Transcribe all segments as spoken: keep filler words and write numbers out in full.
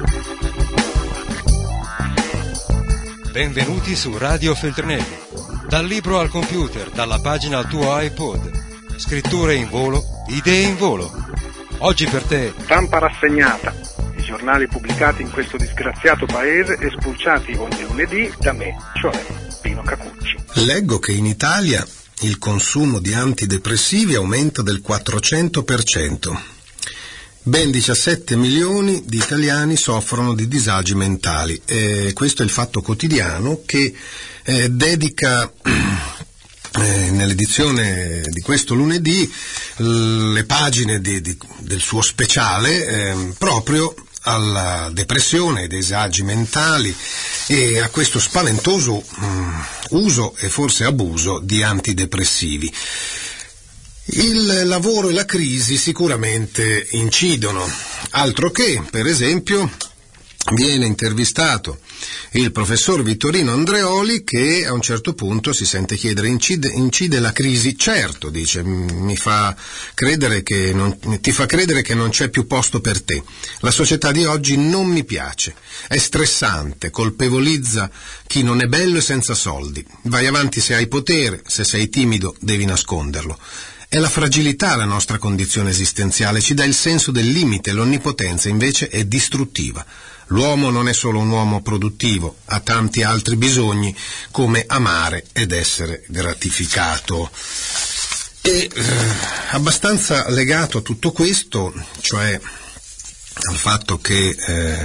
Benvenuti su Radio Feltrinelli. Dal libro al computer, dalla pagina al tuo iPod. Scritture in volo, idee in volo. Oggi per te. Stampa rassegnata. I giornali pubblicati in questo disgraziato paese e spulciati ogni lunedì da me, cioè Pino Cacucci. Leggo che in Italia il consumo di antidepressivi aumenta del quattrocento per cento. Ben diciassette milioni di italiani soffrono di disagi mentali. E questo è il Fatto Quotidiano che eh, dedica eh, nell'edizione di questo lunedì le pagine di, di, del suo speciale eh, proprio alla depressione, ai disagi mentali e a questo spaventoso um, uso e forse abuso di antidepressivi. Il lavoro e la crisi sicuramente incidono, altro che, per esempio, viene intervistato il professor Vittorino Andreoli che a un certo punto si sente chiedere: incide, incide la crisi? Certo, dice, mi fa credere che non, ti fa credere che non c'è più posto per te. La società di oggi non mi piace, è stressante, colpevolizza chi non è bello e senza soldi. Vai avanti se hai potere, se sei timido devi nasconderlo. È la fragilità la nostra condizione esistenziale, ci dà il senso del limite, l'onnipotenza invece è distruttiva. L'uomo non è solo un uomo produttivo, ha tanti altri bisogni come amare ed essere gratificato. E eh, abbastanza legato a tutto questo, cioè al fatto che eh,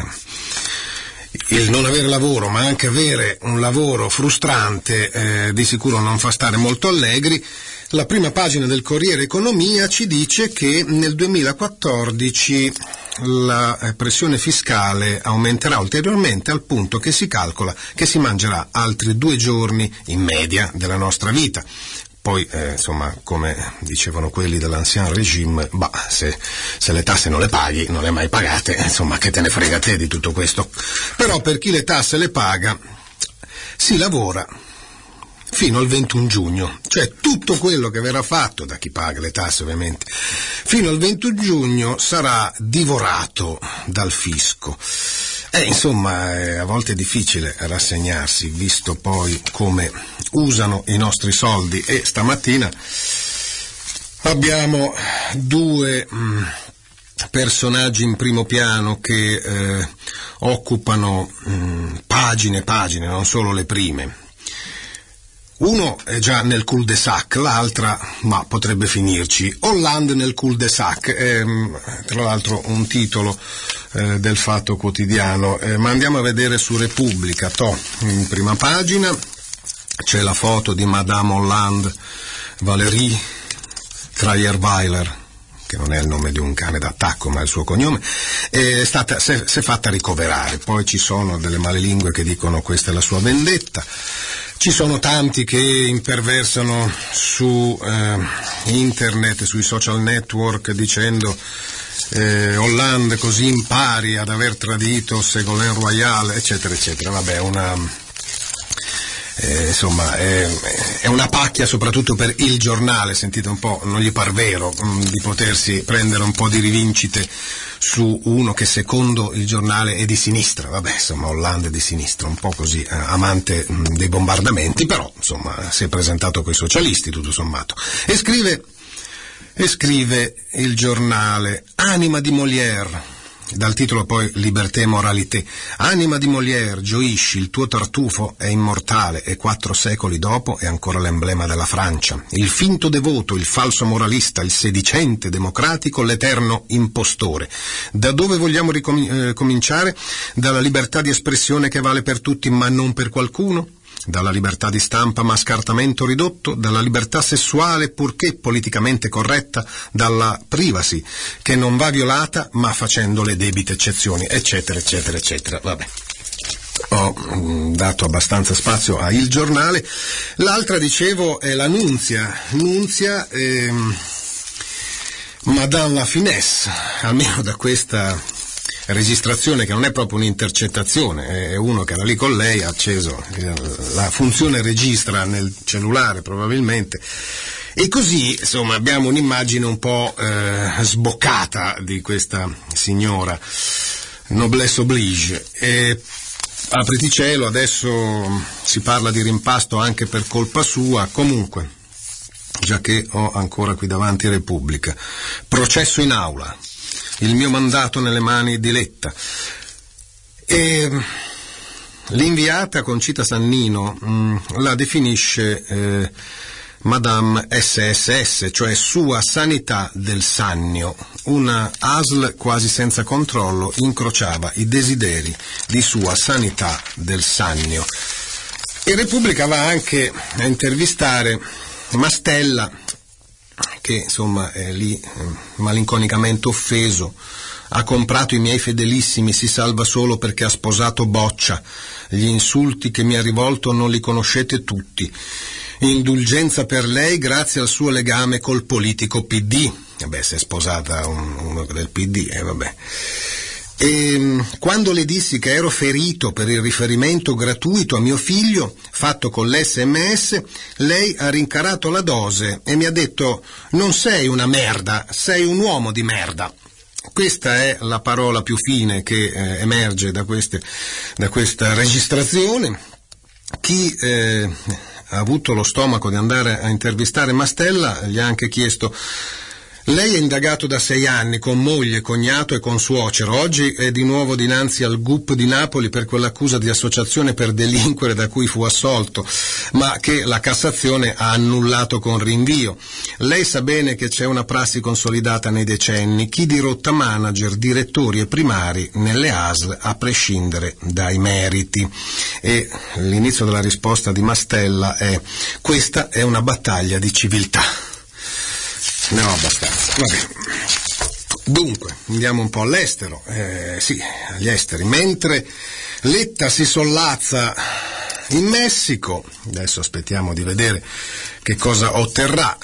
il non avere lavoro, ma anche avere un lavoro frustrante, eh, di sicuro non fa stare molto allegri. La prima pagina del Corriere Economia ci dice che nel duemilaquattordici la pressione fiscale aumenterà ulteriormente al punto che si calcola che si mangerà altri due giorni in media della nostra vita. Poi, eh, insomma, come dicevano quelli dell'ancien regime, bah, se, se le tasse non le paghi, non le hai mai pagate, insomma, che te ne frega te di tutto questo. Però per chi le tasse le paga, si lavora fino al ventuno giugno, cioè tutto quello che verrà fatto da chi paga le tasse ovviamente fino al ventuno giugno sarà divorato dal fisco. E insomma eh, a volte è difficile rassegnarsi, visto poi come usano i nostri soldi. E stamattina abbiamo due mh, personaggi in primo piano che eh, occupano mh, pagine e pagine, non solo le prime. Uno è già nel cul-de-sac, l'altra, ma potrebbe finirci. Hollande nel cul-de-sac, ehm, tra l'altro un titolo eh, del Fatto Quotidiano, eh, ma andiamo a vedere su Repubblica. To, in prima pagina c'è la foto di Madame Hollande, Valérie Trierweiler, che non è il nome di un cane d'attacco ma è il suo cognome, è stata, si è fatta ricoverare. Poi ci sono delle malelingue che dicono questa è la sua vendetta. Ci sono tanti che imperversano su eh, internet, sui social network dicendo eh, Hollande così impari ad aver tradito Ségolène Royal, eccetera eccetera. Vabbè, una eh, insomma è, è una pacchia soprattutto per Il Giornale, sentite un po', non gli par vero mh, di potersi prendere un po' di rivincite su uno che secondo Il Giornale è di sinistra. Vabbè, insomma, Hollande è di sinistra, un po' così, eh, amante mh, dei bombardamenti, però insomma si è presentato coi socialisti tutto sommato. E scrive, e scrive Il Giornale: anima di Molière, dal titolo poi Liberté et Moralité. Anima di Molière, gioisci, il tuo tartufo è immortale e quattro secoli dopo è ancora l'emblema della Francia. Il finto devoto, il falso moralista, il sedicente democratico, l'eterno impostore. Da dove vogliamo ricom- eh, cominciare? Dalla libertà di espressione che vale per tutti ma non per qualcuno? Dalla libertà di stampa ma a scartamento ridotto, dalla libertà sessuale purché politicamente corretta, dalla privacy che non va violata ma facendo le debite eccezioni, eccetera eccetera eccetera. Vabbè, ho mh, dato abbastanza spazio a Il Giornale. L'altra, dicevo, è la Nunzia. Nunzia ehm, Madame la Finesse, almeno da questa registrazione, che non è proprio un'intercettazione, è uno che era lì con lei, ha acceso la funzione registra nel cellulare probabilmente, e così insomma abbiamo un'immagine un po' eh, sboccata di questa signora. noblesse oblige. E apriti cielo, adesso si parla di rimpasto anche per colpa sua. Comunque, già che ho ancora qui davanti Repubblica, processo in aula, il mio mandato nelle mani di Letta. E l'inviata Concita Sannino mh, la definisce eh, Madame S S S, cioè Sua Sanità del Sannio. Una A S L quasi senza controllo incrociava i desideri di Sua Sanità del Sannio. E Repubblica va anche a intervistare Mastella, che insomma è lì eh, malinconicamente offeso. Ha comprato i miei fedelissimi, si salva solo perché ha sposato Boccia. Gli insulti che mi ha rivolto non li conoscete tutti. Indulgenza per lei grazie al suo legame col politico P D. Vabbè, si è sposata un, uno del P D, eh, vabbè. E quando le dissi che ero ferito per il riferimento gratuito a mio figlio fatto con l'esse emme esse, lei ha rincarato la dose e mi ha detto: non sei una merda, sei un uomo di merda. Questa è la parola più fine che eh, emerge da, queste, da questa registrazione. Chi eh, ha avuto lo stomaco di andare a intervistare Mastella gli ha anche chiesto: lei è indagato da sei anni con moglie, cognato e consuocero. Oggi è di nuovo dinanzi al G U P di Napoli per quell'accusa di associazione per delinquere da cui fu assolto, ma che la Cassazione ha annullato con rinvio. Lei sa bene che c'è una prassi consolidata nei decenni: chi dirotta manager, direttori e primari nelle A S L a prescindere dai meriti. E l'inizio della risposta di Mastella è: questa è una battaglia di civiltà. Ne ho abbastanza. Vabbè. Dunque, andiamo un po' all'estero. Eh, sì, agli esteri. Mentre Letta si sollazza in Messico, adesso aspettiamo di vedere che cosa otterrà.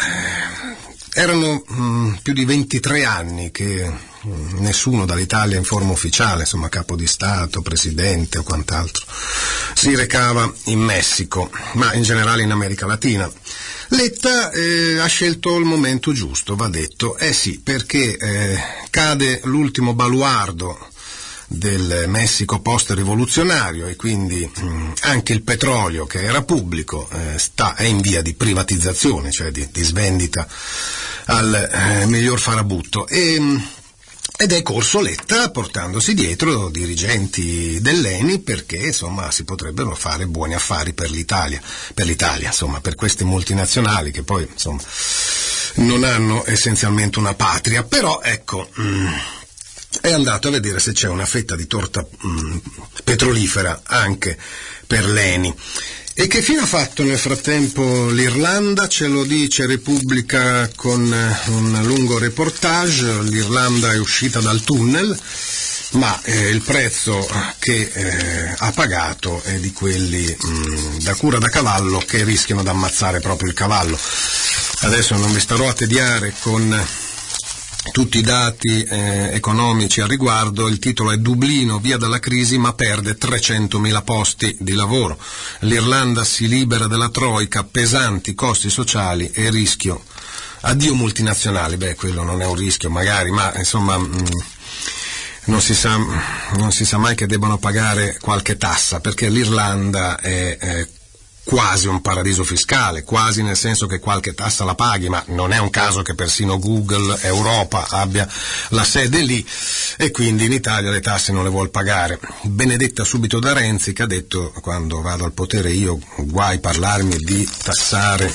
Erano mh, più di ventitré anni che mh, nessuno dall'Italia in forma ufficiale, insomma capo di Stato, presidente o quant'altro, si recava in Messico, ma in generale in America Latina. Letta eh, ha scelto il momento giusto, va detto. Eh sì, perché eh, cade l'ultimo baluardo del Messico post-rivoluzionario e quindi mh, anche il petrolio, che era pubblico, eh, sta, è in via di privatizzazione, cioè di, di svendita al eh, miglior farabutto. E, mh, ed è corso Letta portandosi dietro dirigenti dell'Eni perché insomma si potrebbero fare buoni affari per l'Italia, per l'Italia insomma per queste multinazionali che poi insomma non hanno essenzialmente una patria, però ecco mh, è andato a vedere se c'è una fetta di torta mh, petrolifera anche per l'Eni. E che fine ha fatto nel frattempo l'Irlanda? Ce lo dice Repubblica con un lungo reportage. L'Irlanda è uscita dal tunnel, ma eh, il prezzo che eh, ha pagato è di quelli mh, da cura da cavallo che rischiano di ammazzare proprio il cavallo. Adesso non vi starò a tediare con tutti i dati eh, economici al riguardo. Il titolo è: Dublino via dalla crisi ma perde trecentomila posti di lavoro. L'Irlanda si libera della troica, pesanti costi sociali e rischio. Addio multinazionali. Beh, quello non è un rischio magari, ma insomma mh, non si sa, non si sa mai che debbano pagare qualche tassa, perché l'Irlanda è eh, quasi un paradiso fiscale, quasi nel senso che qualche tassa la paghi, ma non è un caso che persino Google Europa abbia la sede lì e quindi in Italia le tasse non le vuol pagare. Benedetta subito da Renzi, che ha detto: quando vado al potere io guai parlarmi di tassare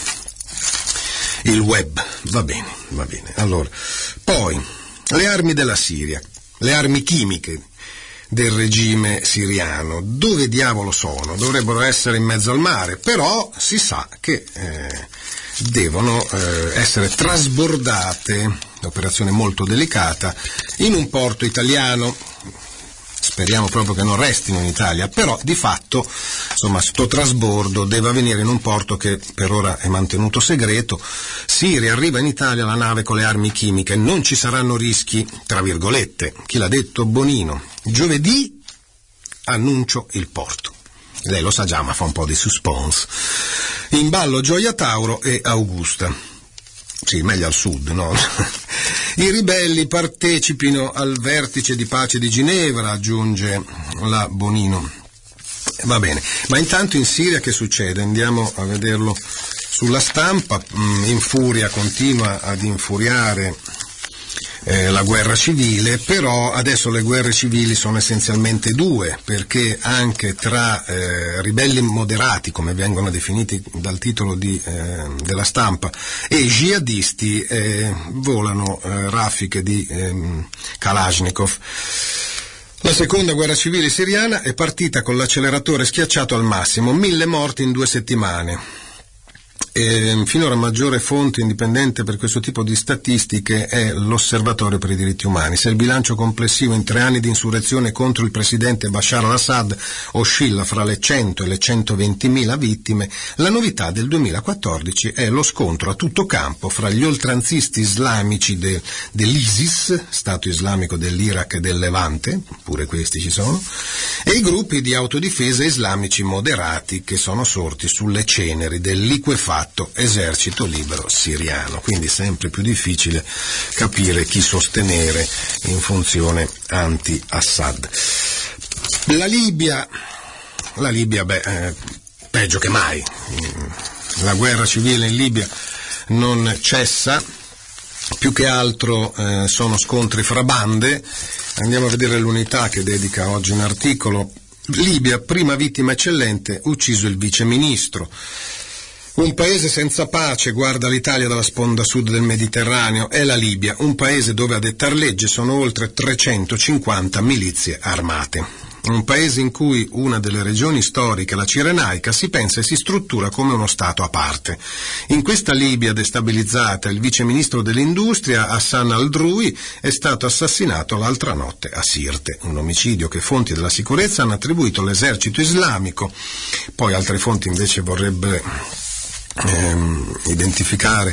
il web. Va bene, va bene. Allora, poi le armi della Siria, le armi chimiche del regime siriano, dove diavolo sono? Dovrebbero essere in mezzo al mare, però si sa che eh, devono eh, essere trasbordate, operazione molto delicata, in un porto italiano. Speriamo proprio che non restino in Italia, però di fatto insomma sto trasbordo deve avvenire in un porto che per ora è mantenuto segreto. Si riarriva in Italia la nave con le armi chimiche, non ci saranno rischi, tra virgolette. Chi l'ha detto? Bonino. Giovedì annuncio il porto. Lei lo sa già, ma fa un po' di suspense. In ballo Gioia Tauro e Augusta. sì, meglio al sud, no? I ribelli partecipino al vertice di pace di Ginevra, aggiunge la Bonino. Va bene, ma intanto in Siria che succede? Andiamo a vederlo sulla stampa. In furia continua ad infuriare eh, la guerra civile, però adesso le guerre civili sono essenzialmente due, perché anche tra eh, ribelli moderati, come vengono definiti dal titolo di, eh, della stampa, e jihadisti eh, volano eh, raffiche di eh, Kalashnikov. La seconda guerra civile siriana è partita con l'acceleratore schiacciato al massimo, mille morti in due settimane. E finora maggiore fonte indipendente per questo tipo di statistiche è l'Osservatorio per i diritti umani. Se il bilancio complessivo in tre anni di insurrezione contro il presidente Bashar al-Assad oscilla fra le cento e le centoventimila vittime, la novità del duemilaquattordici è lo scontro a tutto campo fra gli oltranzisti islamici de, dell'ISIS, Stato islamico dell'Iraq e del Levante, pure questi ci sono, e i gruppi di autodifesa islamici moderati che sono sorti sulle ceneri del liquefatto esercito libero siriano, quindi sempre più difficile capire chi sostenere in funzione anti-Assad. La Libia, la Libia, beh, eh, peggio che mai. La guerra civile in Libia non cessa, più che altro eh, sono scontri fra bande. Andiamo a vedere l'Unità che dedica oggi un articolo. Libia, prima vittima eccellente, ucciso il viceministro. Un paese senza pace guarda l'Italia dalla sponda sud del Mediterraneo, è la Libia, un paese dove a dettar legge sono oltre trecentocinquanta milizie armate. Un paese in cui una delle regioni storiche, la Cirenaica, si pensa e si struttura come uno Stato a parte. In questa Libia destabilizzata, il viceministro dell'industria, Hassan al-Drui, è stato assassinato l'altra notte a Sirte, un omicidio che fonti della sicurezza hanno attribuito all'esercito islamico. Poi altre fonti invece vorrebbero Ehm, identificare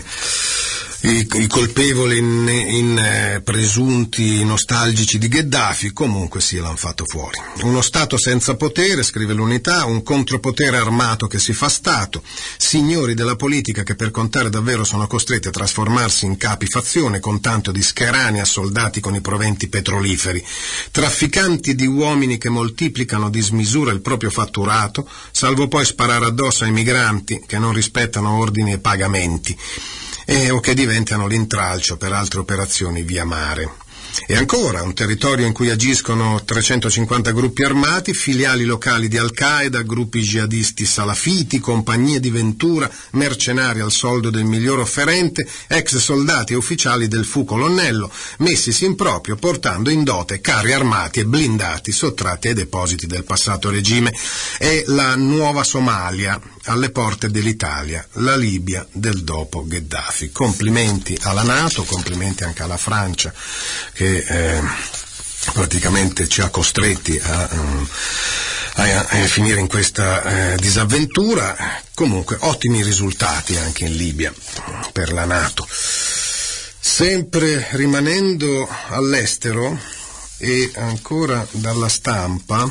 i, i colpevoli in, in eh, presunti nostalgici di Gheddafi. Comunque sì, l'hanno fatto fuori. Uno Stato senza potere, scrive l'Unità, un contropotere armato che si fa Stato, signori della politica che per contare davvero sono costretti a trasformarsi in capi fazione con tanto di scherani a soldati con i proventi petroliferi, trafficanti di uomini che moltiplicano di smisura il proprio fatturato, salvo poi sparare addosso ai migranti che non rispettano ordini e pagamenti, e o che diventano l'intralcio per altre operazioni via mare. E ancora, un territorio in cui agiscono trecentocinquanta gruppi armati, filiali locali di Al-Qaeda, gruppi jihadisti salafiti, compagnie di ventura, mercenari al soldo del miglior offerente, ex soldati e ufficiali del fu colonnello, messisi in proprio portando in dote carri armati e blindati sottratti ai depositi del passato regime. È la nuova Somalia alle porte dell'Italia, la Libia del dopo Gheddafi. Complimenti alla NATO, complimenti anche alla Francia che eh, praticamente ci ha costretti a, a, a finire in questa eh, disavventura. Comunque ottimi risultati anche in Libia per la NATO. Sempre rimanendo all'estero e ancora dalla stampa,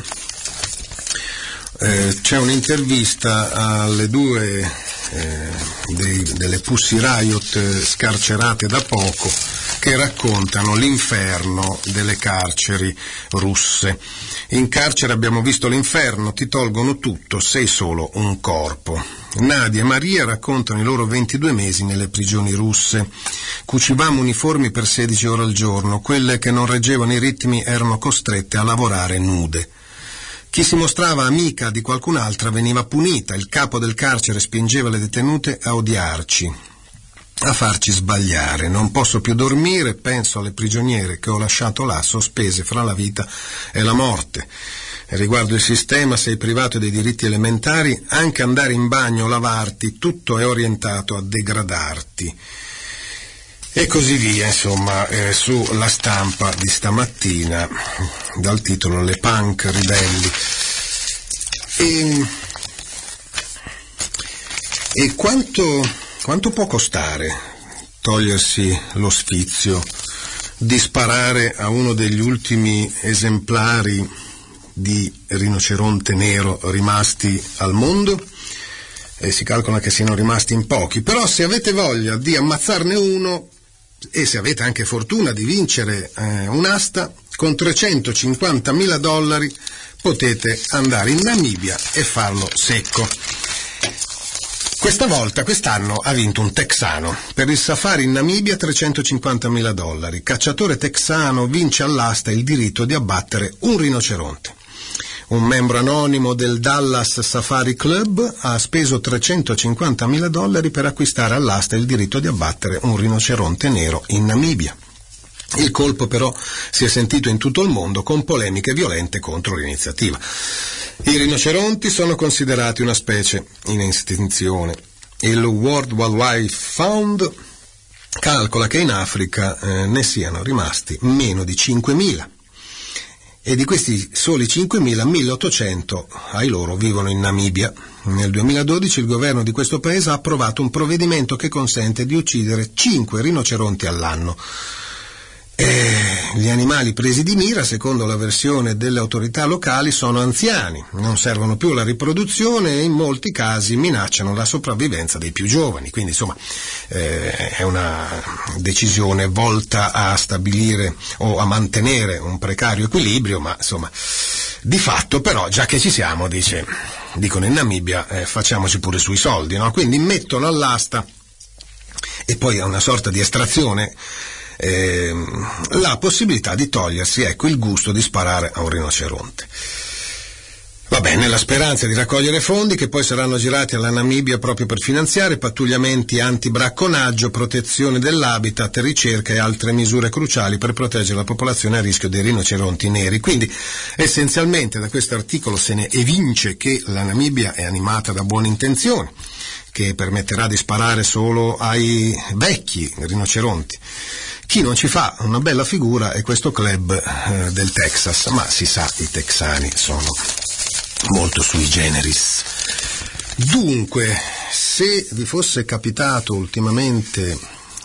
Eh, c'è un'intervista alle due eh, dei, delle Pussy Riot eh, scarcerate da poco, che raccontano l'inferno delle carceri russe. In carcere abbiamo visto l'inferno, ti tolgono tutto, sei solo un corpo. Nadia e Maria raccontano i loro ventidue mesi nelle prigioni russe. Cucivamo uniformi per sedici ore al giorno, quelle che non reggevano i ritmi erano costrette a lavorare nude. Chi si mostrava amica di qualcun'altra veniva punita, il capo del carcere spingeva le detenute a odiarci, a farci sbagliare. Non posso più dormire, penso alle prigioniere che ho lasciato là, sospese fra la vita e la morte. E riguardo il sistema, sei privato dei diritti elementari, anche andare in bagno o lavarti, tutto è orientato a degradarti. E così via, insomma, eh, sulla stampa di stamattina, dal titolo Le punk ribelli. E, e quanto, quanto può costare togliersi lo sfizio di sparare a uno degli ultimi esemplari di rinoceronte nero rimasti al mondo? e si calcola che siano rimasti in pochi, però se avete voglia di ammazzarne uno e se avete anche fortuna di vincere eh, un'asta, con trecentocinquantamila dollari potete andare in Namibia e farlo secco. Questa volta, quest'anno, ha vinto un texano. Per il safari in Namibia trecentocinquantamila dollari. Cacciatore texano vince all'asta il diritto di abbattere un rinoceronte. Un membro anonimo del Dallas Safari Club ha speso trecentocinquantamila dollari per acquistare all'asta il diritto di abbattere un rinoceronte nero in Namibia. Il colpo però si è sentito in tutto il mondo con polemiche violente contro l'iniziativa. I rinoceronti sono considerati una specie in estinzione. Il World Wildlife Fund calcola che in Africa eh, ne siano rimasti meno di cinquemila. E di questi soli cinquemila, milleottocento ai loro vivono in Namibia. Nel duemiladodici il governo di questo paese ha approvato un provvedimento che consente di uccidere cinque rinoceronti all'anno. E gli animali presi di mira, secondo la versione delle autorità locali, sono anziani, non servono più alla riproduzione e in molti casi minacciano la sopravvivenza dei più giovani. Quindi insomma eh, è una decisione volta a stabilire o a mantenere un precario equilibrio, ma insomma di fatto però, già che ci siamo, dice, dicono in Namibia, eh, facciamoci pure sui soldi, no? Quindi mettono all'asta e poi a una sorta di estrazione Eh, la possibilità di togliersi, ecco, il gusto di sparare a un rinoceronte. Va bene, nella speranza di raccogliere fondi che poi saranno girati alla Namibia proprio per finanziare pattugliamenti anti-bracconaggio, protezione dell'habitat, ricerca e altre misure cruciali per proteggere la popolazione a rischio dei rinoceronti neri. Quindi essenzialmente da questo articolo se ne evince che la Namibia è animata da buone intenzioni, che permetterà di sparare solo ai vecchi rinoceronti. Chi non ci fa una bella figura è questo club eh, del Texas, ma si sa, i texani sono molto sui generis. Dunque, se vi fosse capitato ultimamente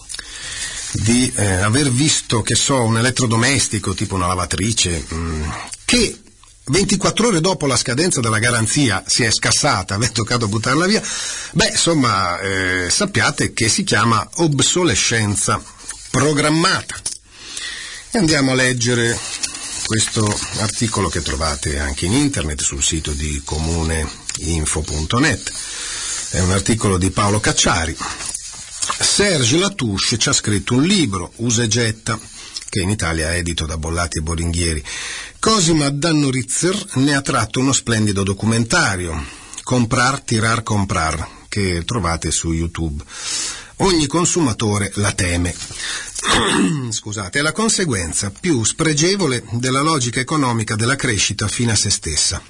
di eh, aver visto, che so, un elettrodomestico tipo una lavatrice mh, che ventiquattro ore dopo la scadenza della garanzia si è scassata, avete toccato buttarla via, beh, insomma, eh, sappiate che si chiama obsolescenza programmata. E andiamo a leggere questo articolo che trovate anche in internet sul sito di comuneinfo punto net. È un articolo di Paolo Cacciari. Serge Latouche ci ha scritto un libro, Usa e getta, che in Italia è edito da Bollati e Boringhieri. Cosima Dannoritzer ne ha tratto uno splendido documentario, Comprar, tirar, comprar, che trovate su YouTube. Ogni consumatore la teme. Scusate, è la conseguenza più spregevole della logica economica della crescita fine a se stessa.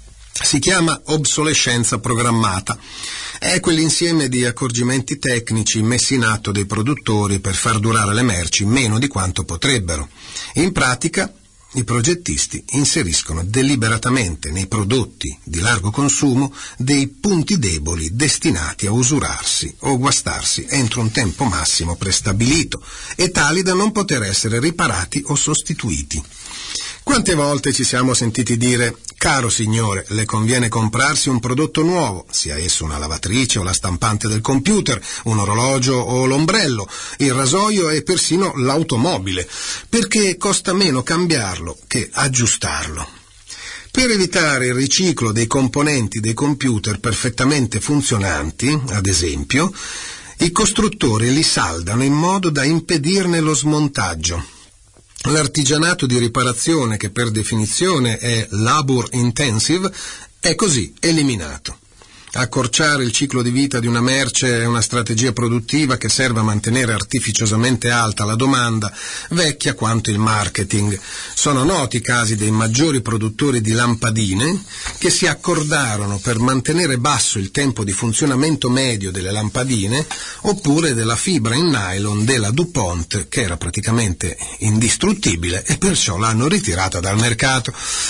Si chiama obsolescenza programmata. È quell'insieme di accorgimenti tecnici messi in atto dai produttori per far durare le merci meno di quanto potrebbero. In pratica, i progettisti inseriscono deliberatamente nei prodotti di largo consumo dei punti deboli destinati a usurarsi o guastarsi entro un tempo massimo prestabilito e tali da non poter essere riparati o sostituiti. Quante volte ci siamo sentiti dire: caro signore, le conviene comprarsi un prodotto nuovo, sia esso una lavatrice o la stampante del computer, un orologio o l'ombrello, il rasoio e persino l'automobile, perché costa meno cambiarlo che aggiustarlo. Per evitare il riciclo dei componenti dei computer perfettamente funzionanti, ad esempio, i costruttori li saldano in modo da impedirne lo smontaggio. L'artigianato di riparazione, che per definizione è labor intensive, è così eliminato. Accorciare il ciclo di vita di una merce è una strategia produttiva che serve a mantenere artificiosamente alta la domanda, vecchia quanto il marketing. Sono noti i casi dei maggiori produttori di lampadine che si accordarono per mantenere basso il tempo di funzionamento medio delle lampadine, oppure della fibra in nylon della DuPont, che era praticamente indistruttibile, e perciò l'hanno ritirata dal mercato.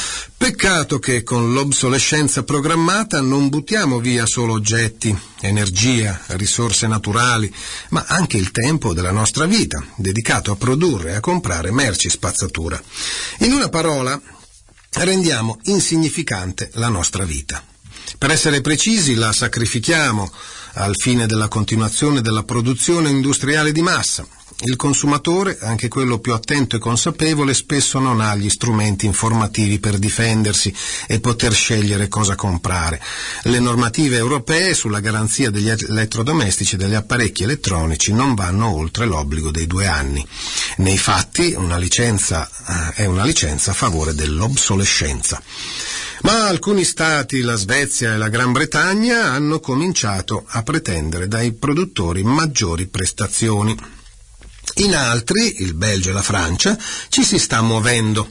Peccato che con l'obsolescenza programmata non buttiamo via solo oggetti, energia, risorse naturali, ma anche il tempo della nostra vita, dedicato a produrre e a comprare merci spazzatura. In una parola, rendiamo insignificante la nostra vita. Per essere precisi, la sacrifichiamo al fine della continuazione della produzione industriale di massa. Il consumatore, anche quello più attento e consapevole, spesso non ha gli strumenti informativi per difendersi e poter scegliere cosa comprare. Le normative europee sulla garanzia degli elettrodomestici e degli apparecchi elettronici non vanno oltre l'obbligo dei due anni. Nei fatti, una licenza eh, è una licenza a favore dell'obsolescenza. Ma alcuni stati, la Svezia e la Gran Bretagna, hanno cominciato a pretendere dai produttori maggiori prestazioni. In altri, il Belgio e la Francia, ci si sta muovendo.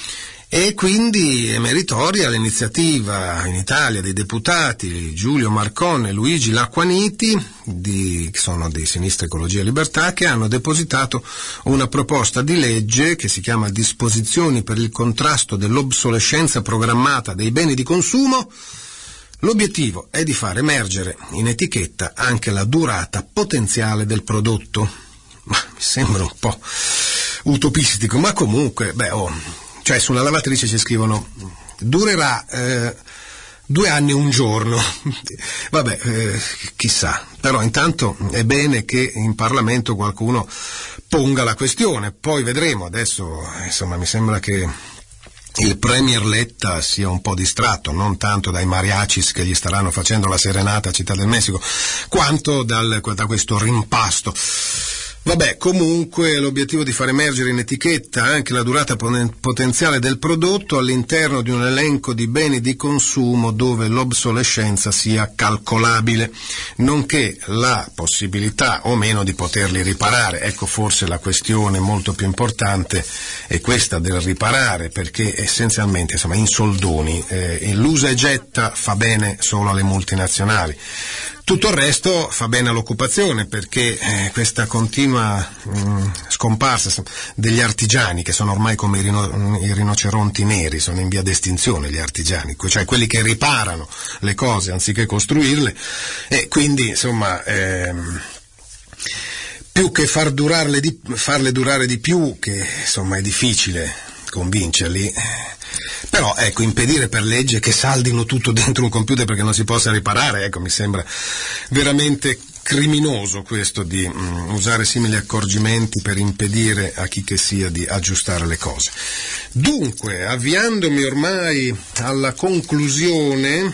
E quindi è meritoria l'iniziativa in Italia dei deputati Giulio Marcon e Luigi Lacquaniti, di, che sono di Sinistra Ecologia e Libertà, che hanno depositato una proposta di legge che si chiama Disposizioni per il contrasto dell'obsolescenza programmata dei beni di consumo. L'obiettivo è di far emergere in etichetta anche la durata potenziale del prodotto. Ma mi sembra un po' utopistico, ma comunque, beh, oh... Cioè sulla lavatrice ci scrivono durerà eh, due anni e un giorno. Vabbè, eh, chissà. Però intanto è bene che in Parlamento qualcuno ponga la questione. Poi vedremo. Adesso, insomma, mi sembra che il Premier Letta sia un po' distratto, non tanto dai mariachis che gli staranno facendo la serenata a Città del Messico, quanto dal, da questo rimpasto. Vabbè, comunque l'obiettivo di far emergere in etichetta anche la durata potenziale del prodotto all'interno di un elenco di beni di consumo dove l'obsolescenza sia calcolabile, nonché la possibilità o meno di poterli riparare. Ecco forse la questione molto più importante è questa del riparare, perché essenzialmente, insomma, in soldoni, eh, l'usa e getta fa bene solo alle multinazionali. Tutto il resto fa bene all'occupazione, perché eh, questa continua mh, scomparsa degli artigiani, che sono ormai come i, rino, i rinoceronti neri, sono in via d'estinzione gli artigiani, cioè quelli che riparano le cose anziché costruirle, e quindi insomma ehm, più che far durarle di, farle durare di più, che insomma è difficile convincerli. Però ecco, impedire per legge che saldino tutto dentro un computer perché non si possa riparare, ecco, mi sembra veramente criminoso questo di mm, usare simili accorgimenti per impedire a chi che sia di aggiustare le cose. Dunque, avviandomi ormai alla conclusione,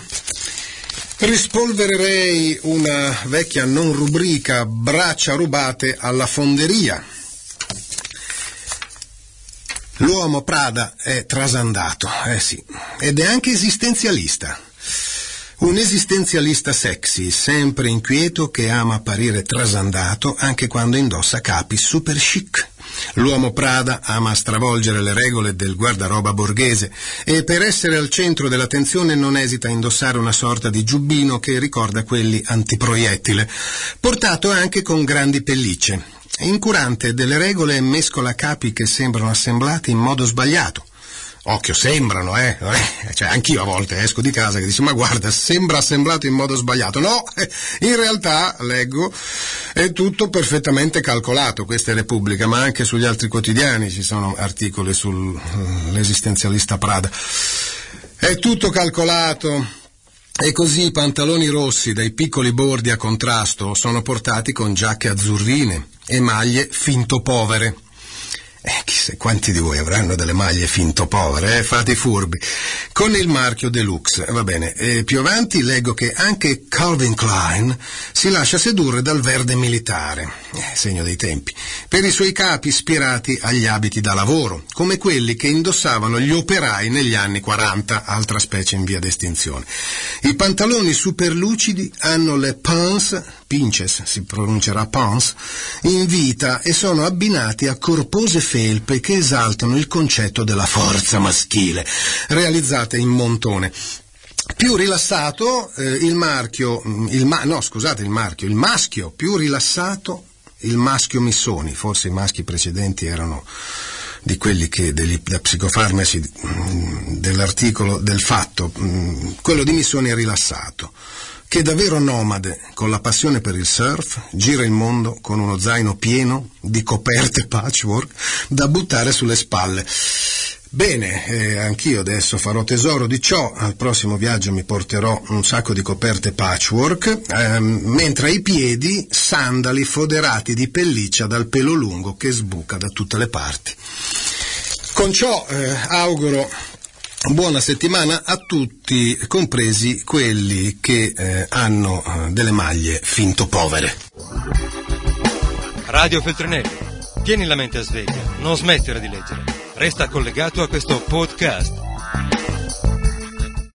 rispolvererei una vecchia non rubrica, braccia rubate alla fonderia. L'uomo Prada è trasandato, eh sì, ed è anche esistenzialista. Un esistenzialista sexy, sempre inquieto, che ama apparire trasandato anche quando indossa capi super chic. L'uomo Prada ama stravolgere le regole del guardaroba borghese e per essere al centro dell'attenzione non esita a indossare una sorta di giubbino che ricorda quelli antiproiettile, portato anche con grandi pellicce. Incurante delle regole, mescola capi che sembrano assemblati in modo sbagliato. Occhio, sembrano, eh? Cioè, anch'io a volte esco di casa che dico, ma guarda, sembra assemblato in modo sbagliato. No, in realtà, leggo, è tutto perfettamente calcolato. Questa è Repubblica, ma anche sugli altri quotidiani ci sono articoli sull'esistenzialista Prada. È tutto calcolato. E così i pantaloni rossi dai piccoli bordi a contrasto sono portati con giacche azzurrine e maglie finto povere. Eh, chissà quanti di voi avranno delle maglie finto povere, eh? Fate i furbi. Con il marchio Deluxe, va bene. E più avanti leggo che anche Calvin Klein si lascia sedurre dal verde militare, eh, segno dei tempi, per i suoi capi ispirati agli abiti da lavoro, come quelli che indossavano gli operai negli anni quaranta, altra specie in via d'estinzione. I pantaloni super lucidi hanno le pants, pinches, si pronuncerà pants, in vita e sono abbinati a corpose felpe che esaltano il concetto della forza maschile, realizzate in montone. Più rilassato eh, il marchio, il ma- no scusate il marchio, il maschio più rilassato, il maschio Missoni, forse i maschi precedenti erano di quelli che degli da psicofarmaci mh, dell'articolo del Fatto, mh, quello di Missoni è rilassato, che davvero nomade, con la passione per il surf, gira il mondo con uno zaino pieno di coperte patchwork da buttare sulle spalle. Bene, eh, anch'io adesso farò tesoro di ciò. Al prossimo viaggio mi porterò un sacco di coperte patchwork, ehm, mentre ai piedi sandali foderati di pelliccia dal pelo lungo che sbuca da tutte le parti. Con ciò eh, auguro buona settimana a tutti, compresi quelli che eh, hanno eh, delle maglie finto povere. Radio Feltrinelli, tieni la mente a sveglia, non smettere di leggere. Resta collegato a questo podcast.